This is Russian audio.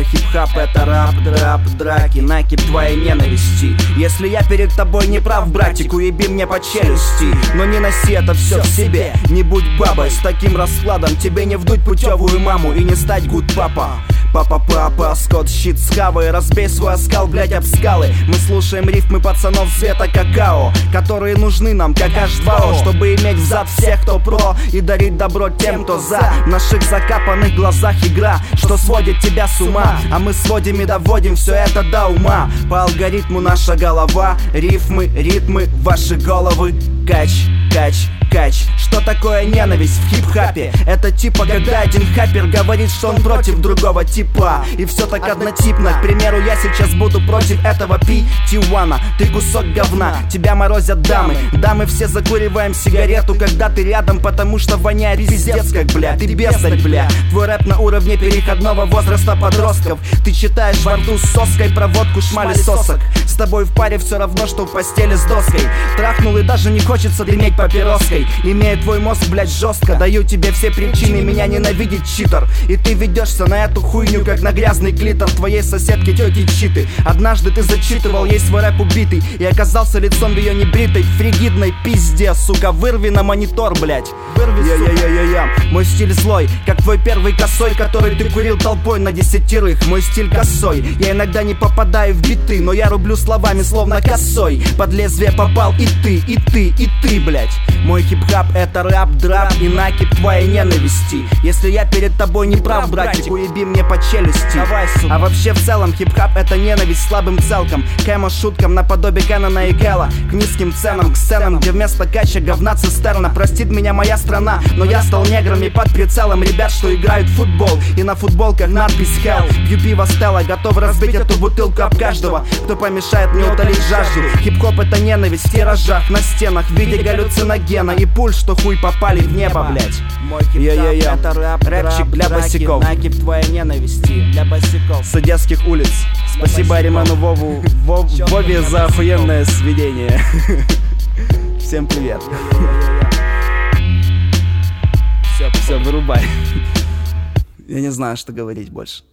Мой хип-хап — это рэп, драп, драки, накип твоей ненависти. Если я перед тобой не прав, братик, уеби мне по челюсти. Но не носи это все в себе, не будь бабой. С таким раскладом тебе не вдуть путевую маму и не стать гуд-папа. Папа, скот, щит с хавой, разбей свой оскал, блять, об скалы. Мы слушаем рифмы пацанов цвета какао, которые нужны нам, как H2O, чтобы иметь взад всех, кто про, и дарить добро тем, кто за. В наших закапанных глазах игра, что сводит тебя с ума, а мы сводим и доводим все это до ума. По алгоритму наша голова, рифмы, ритмы, ваши головы. Кач, кач, кач. Что такое ненависть в хип-хапе? Это типа, когда один хаппер говорит, что он против другого типа, и все так однотипно. К примеру, я сейчас буду против этого Тиуана. Ты кусок говна, тебя морозят дамы. Дамы все закуриваем сигарету, когда ты рядом, потому что воняет пиздец как, бля. Ты бесарь, бля. Твой рэп на уровне переходного возраста подростков. Ты читаешь во рту с соской про водку, шмали сосок. С тобой в паре все равно, что в постели с доской. Трахнул и даже не хочется дыметь папироской. Имея твой мозг, блять, жестко. Даю тебе все причины меня ненавидеть, читер. И ты ведешься на эту хуйню, как на грязный клитор твоей соседки тети Читы. Однажды ты зачитывал ей свой рэп убитый и оказался лицом в ее небритой фригидной пизде, сука. Вырви на монитор, блять. Вырви, я. Мой стиль злой, как твой первый косой, который ты курил толпой на 10. Мой стиль косой, я иногда не попадаю в биты, но я рублю словами словно косой. Под лезвие попал и ты, блять. Мой хип-хап — это рэп, драп и накип твоей ненависти. Если я перед тобой не прав, братик, уеби мне по челюсти. Давай, а вообще в целом хип-хап — это ненависть слабым целкам, кэмо шуткам наподобие Кэнона и Кэлла, к низким ценам, к сценам, где вместо кача говна цистерна. Простит меня моя страна, но я стал негром и под прицелом ребят, что играют в футбол, и на футболках надпись Hell. Пью пиво Стелла, готов разбить эту бутылку об каждого, кто помешает мне утолить жажду. Хип-хоп — это ненависть в тиражах, на стенах, в виде галлюциногена и пуль, что хуй попали в небо, блять. Мой хип-хоп — это рэп, рэпчик для босиков, накип твоей ненависти для босиков с одесских улиц. Спасибо Ариману Вове за охуенное сведение. Всем привет. Все, вырубай. Я не знаю, что говорить больше.